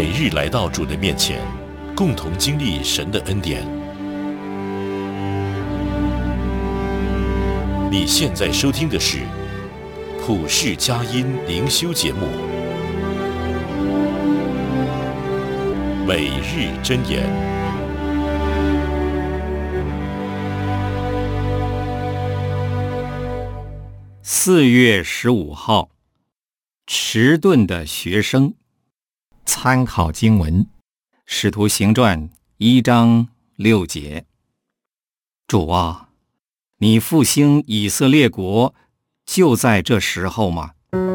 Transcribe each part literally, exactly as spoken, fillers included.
每日来到主的面前，共同经历神的恩典。你现在收听的是普世佳音灵修节目，每日箴言。 四月十五号，迟钝的学生。参考经文：使徒行传一章六节。主啊，你复兴以色列国，就在这时候吗？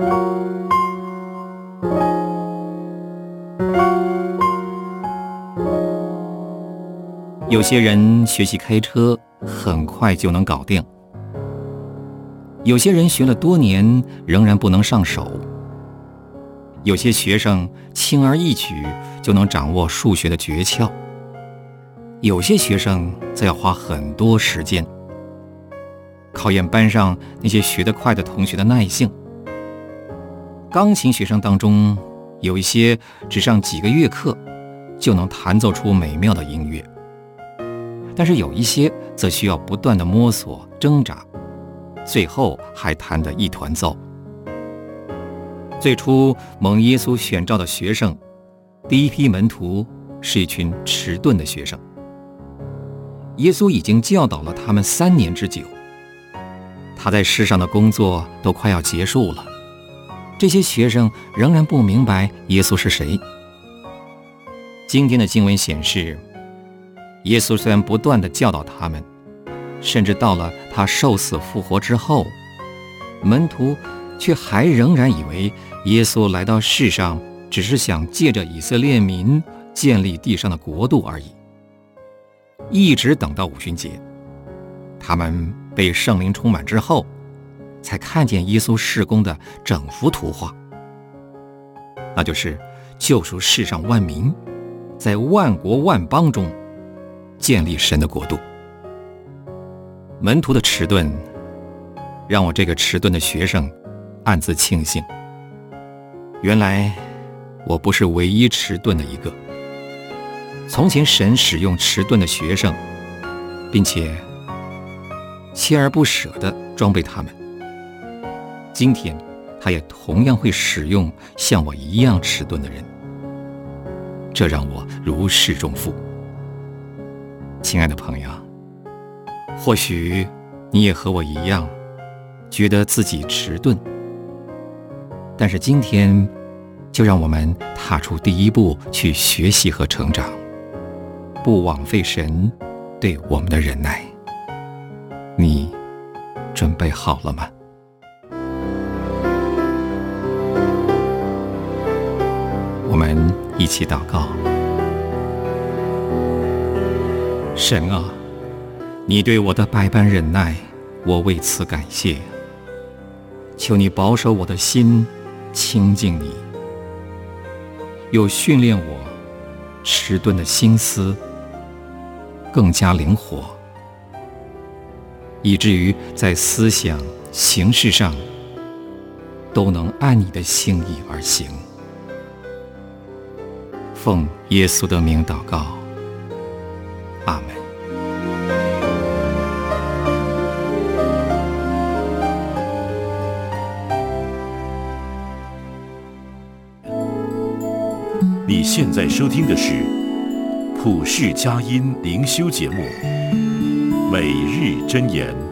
有些人学习开车很快就能搞定，有些人学了多年仍然不能上手，有些学生轻而易举就能掌握数学的诀窍，有些学生则要花很多时间，考验班上那些学得快的同学的耐性。钢琴学生当中，有一些只上几个月课就能弹奏出美妙的音乐，但是有一些则需要不断的摸索挣扎，最后还弹得一团糟。最初蒙耶稣选召的学生，第一批门徒是一群迟钝的学生。耶稣已经教导了他们三年之久，他在世上的工作都快要结束了，这些学生仍然不明白耶稣是谁。今天的经文显示，耶稣虽然不断地教导他们，甚至到了他受死复活之后，门徒却还仍然以为耶稣来到世上只是想借着以色列民建立地上的国度而已。一直等到五旬节，他们被圣灵充满之后，才看见耶稣事工的整幅图画，那就是救赎世上万民，在万国万邦中建立神的国度。门徒的迟钝，让我这个迟钝的学生暗自庆幸，原来我不是唯一迟钝的一个。从前神使用迟钝的学生，并且锲而不舍地装备他们，今天他也同样会使用像我一样迟钝的人，这让我如释重负。亲爱的朋友，或许你也和我一样觉得自己迟钝，但是今天就让我们踏出第一步去学习和成长，不枉费神对我们的忍耐。你准备好了吗？我们一起祷告。神啊，你对我的百般忍耐，我为此感谢。求你保守我的心亲近你，又训练我迟钝的心思更加灵活，以至于在思想行事上都能按你的心意而行。奉耶稣的名祷告，阿们。 你现在收听的是普世佳音灵修节目，每日箴言。